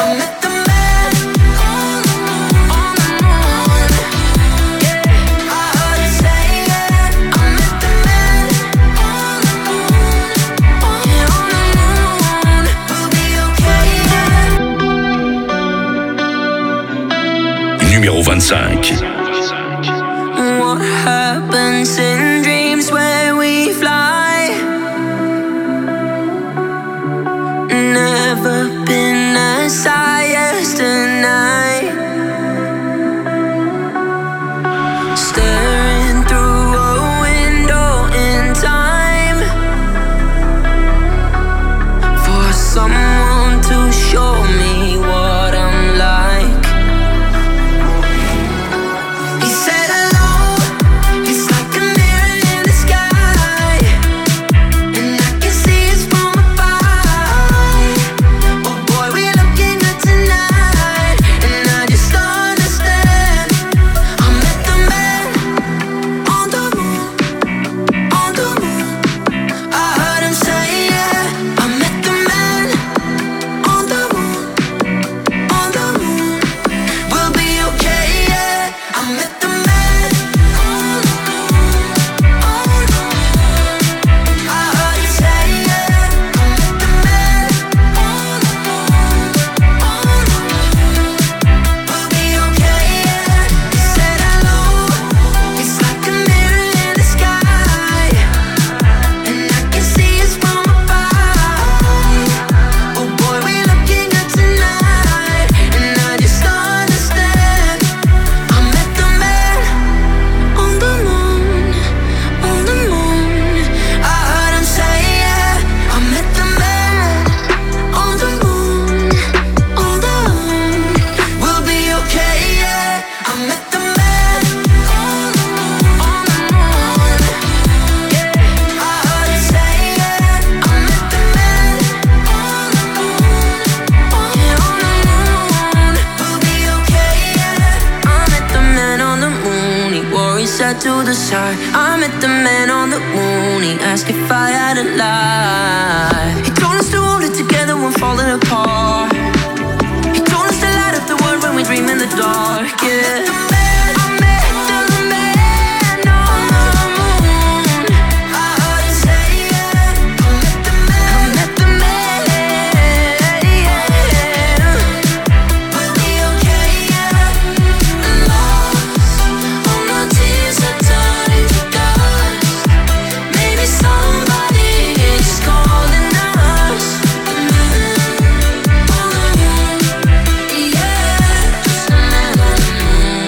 Numéro 25. What happens in dreams where we fly? Never been as high as tonight. Staring through a window in time for someone to show me what I'm like. To the side, I met the man on the moon. He asked if I had a life. He told us to hold it together when falling apart.